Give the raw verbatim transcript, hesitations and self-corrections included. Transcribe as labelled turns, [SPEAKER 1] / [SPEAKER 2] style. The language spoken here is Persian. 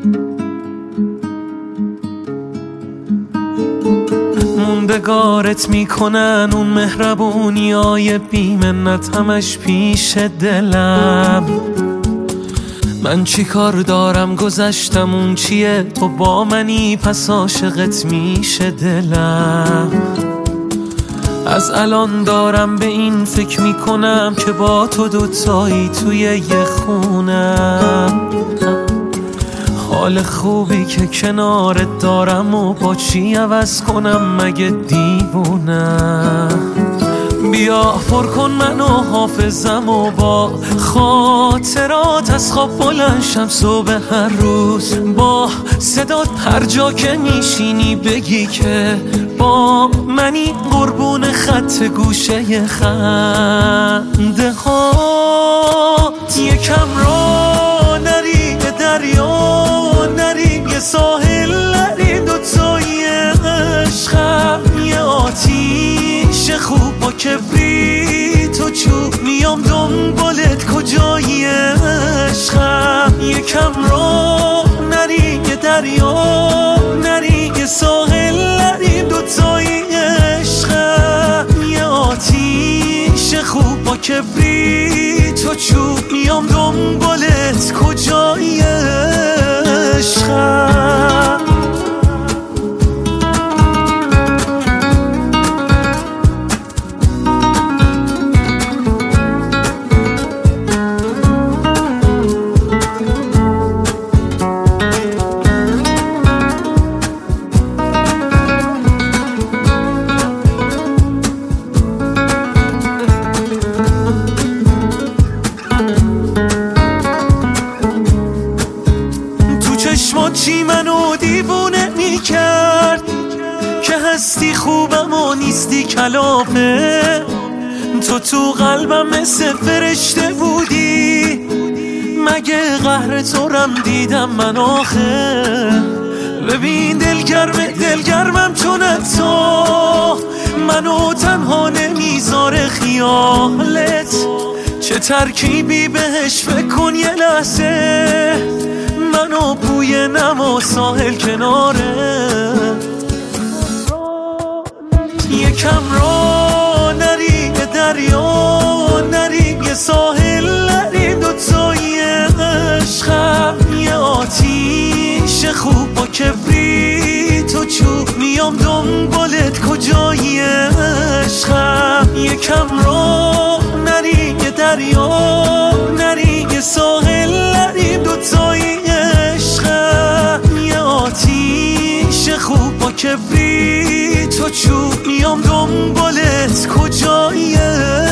[SPEAKER 1] موندگارت میکنن اون مهربونی های بیمنت همش پیش دلم. من چی کار دارم گذشتم اون چیه، تو با منی پس عاشقت میشه دلم. از الان دارم به این فکر میکنم که با تو دوتایی توی یه خونم. حال خوبی که کنارت دارم و با چی عوض کنم مگه دیوونم. بیا پر کن منو حافظم و با خاطرات از خواب بلند شم صبح هر روز. با صدات هر جا که میشینی بگی که با منی، قربون خط گوشه خنده هات. یکم را نری دریا نریم، یه ساحل نریم دوتایی عشقم. یه آتیش خوب با کبریت و چوب میام دنبالت کجایی عشقم. یکم را نریم یه دریا نریم، یه ساحل نریم دوتایی عشقم. یه آتیش خوب با کبریت و چوب میام دنبالت کجایی عشقم. چی منو دیوونه میکرد که هستی خوبم و نیستی کلافه. تو تو قلبم مثل فرشته بودی، مگه قهر تو رم دیدم من آخه. ببین دلگرم دلگرمم چون تو منو تنها نمیذاره خیالت. چه ترکیبی بهش فکر کن یه لحظه، منو بوی نم و ساحل کناره. یکم را نریم دریا نریم، یه ساحل نریم دوتایی عشقم. یه آتیش خوب با کبریت و چوب میام دنبالت کجایی عشقم. یکم را نریم یه دریا نریم، یه ساحل نریم دوتایی عشقم. یه آتیش خوب با کبریت و چوب میام دنبالت کجایی